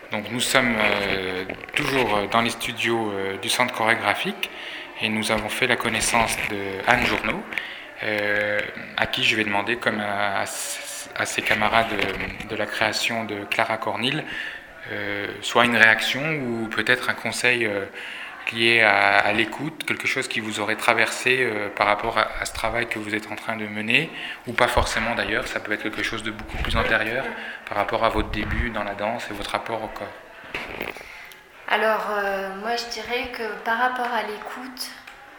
Donc nous sommes toujours dans les studios du Centre chorégraphique et nous avons fait la connaissance de Anne Journeau, à qui je vais demander, comme à ses camarades de la création de Clara Cornille, soit une réaction ou peut-être un conseil lié à l'écoute, quelque chose qui vous aurait traversé par rapport à ce travail que vous êtes en train de mener, ou pas forcément d'ailleurs, ça peut être quelque chose de beaucoup plus antérieur par rapport à votre début dans la danse et votre rapport au corps. Alors, moi je dirais que par rapport à l'écoute,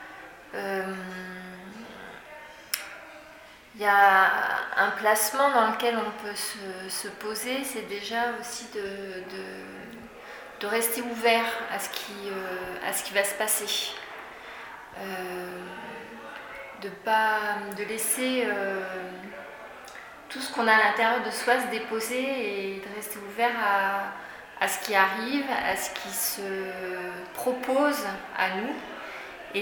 il y a un placement dans lequel on peut se poser, c'est déjà aussi de rester ouvert à ce qui va se passer. De laisser tout ce qu'on a à l'intérieur de soi se déposer et de rester ouvert à ce qui arrive, à ce qui se propose à nous et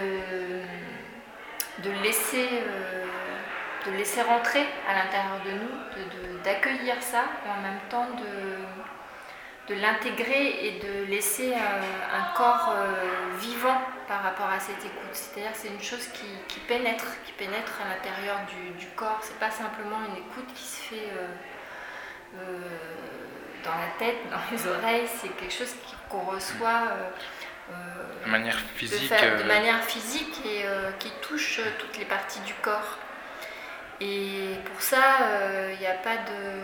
de laisser rentrer à l'intérieur de nous, d'accueillir ça et en même temps de l'intégrer et de laisser un corps vivant par rapport à cette écoute. C'est-à-dire que c'est une chose qui pénètre à l'intérieur du corps. C'est pas simplement une écoute qui se fait dans la tête, dans les oreilles. C'est quelque chose qu'on reçoit de manière physique, de manière physique et qui touche toutes les parties du corps. Et pour ça, il n'y a pas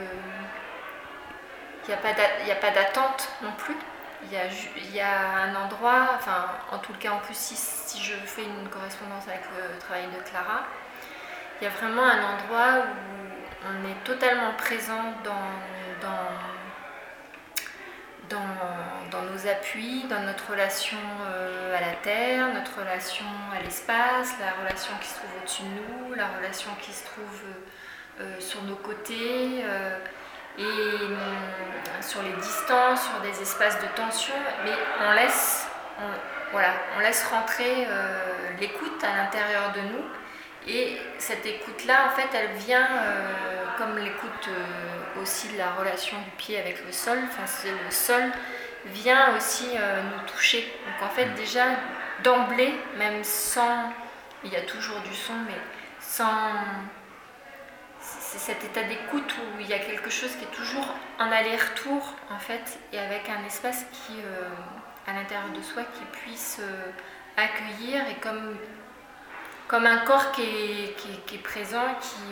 d'attente non plus. Il y a un endroit, enfin en tout cas en plus si je fais une correspondance avec le travail de Clara, il y a vraiment un endroit où on est totalement présent dans nos appuis, dans notre relation à la terre, notre relation à l'espace, la relation qui se trouve au-dessus de nous, la relation qui se trouve sur nos côtés, et sur les distances, sur des espaces de tension, mais on laisse rentrer l'écoute à l'intérieur de nous. Et cette écoute-là, en fait, elle vient, comme l'écoute aussi de la relation du pied avec le sol, le sol vient aussi nous toucher. Donc en fait, déjà, d'emblée, même sans... Il y a toujours du son, mais sans... C'est cet état d'écoute où il y a quelque chose qui est toujours en aller-retour, en fait, et avec un espace qui, à l'intérieur de soi, qui puisse accueillir, et comme un corps qui est présent,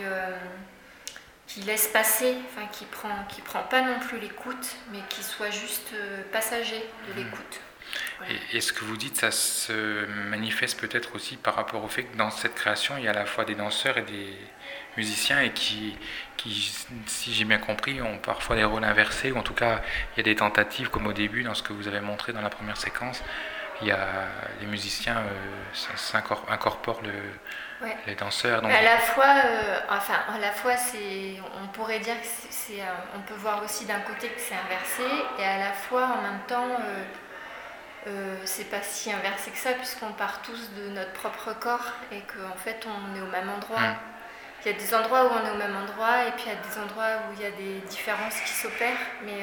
qui laisse passer, enfin qui prend pas non plus l'écoute, mais qui soit juste passager de l'écoute. Voilà. Et ce que vous dites, ça se manifeste peut-être aussi par rapport au fait que dans cette création, il y a à la fois des danseurs et des musiciens et qui, si j'ai bien compris, ont parfois des rôles inversés, ou en tout cas, il y a des tentatives, comme au début, dans ce que vous avez montré dans la première séquence. Il y a les musiciens incorporent les danseurs. Donc... À la fois, on pourrait dire que on peut voir aussi d'un côté que c'est inversé, et à la fois, en même temps, c'est pas si inversé que ça, puisqu'on part tous de notre propre corps et qu'en fait, on est au même endroit. Il y a des endroits où on est au même endroit, et puis il y a des endroits où il y a des différences qui s'opèrent, mais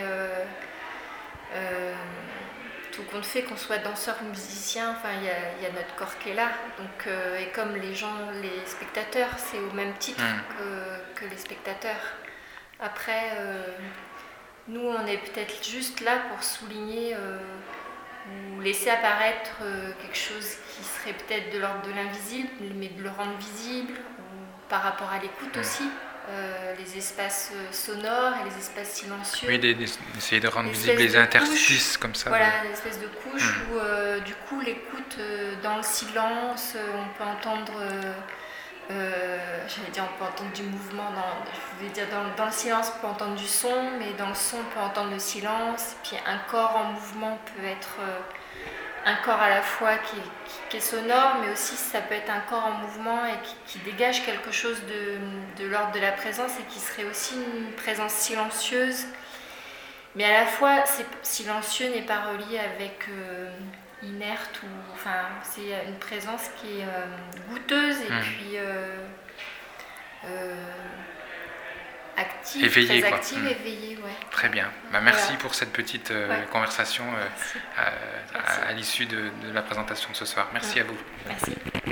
tout compte fait qu'on soit danseur ou musicien, enfin il y a notre corps qui est là, donc et comme les spectateurs, c'est au même titre que les spectateurs. Après, nous on est peut-être juste là pour souligner ou laisser apparaître quelque chose qui serait peut-être de l'ordre de l'invisible, mais de le rendre visible, ou par rapport à l'écoute aussi. Les espaces sonores et les espaces silencieux. Oui, d'essayer de rendre visibles les interstices comme ça. Voilà, une espèce de couche où du coup l'écoute dans le silence, on peut entendre, on peut entendre du mouvement, dans le silence on peut entendre du son, mais dans le son on peut entendre le silence, puis un corps en mouvement peut être... un corps à la fois qui est sonore, mais aussi ça peut être un corps en mouvement et qui dégage quelque chose de l'ordre de la présence, et qui serait aussi une présence silencieuse. Mais à la fois, silencieux n'est pas relié avec inerte, c'est une présence qui est goûteuse, et puis active, éveillée, très quoi. active, éveillée, ouais. Très bien. Merci Voilà. pour cette petite Ouais. conversation Merci. à l'issue de la présentation de ce soir. Merci à vous. Merci.